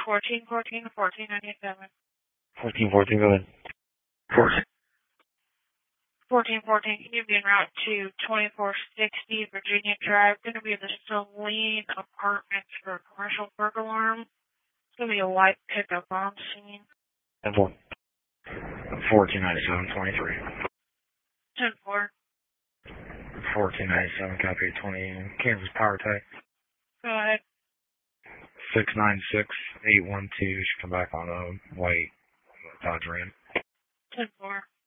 1414 1497. 1414, go ahead. 1414, can you be en route to 2460 Virginia Drive? Going to be the Celine Apartments for a commercial burglar alarm. It's going to be a white pickup on scene. 10-4. 1497, 23. 10-4. 1497, copy 20, Kansas Power Tech. Go ahead. 696812, should come back on a white Dodge Ram. 10-4.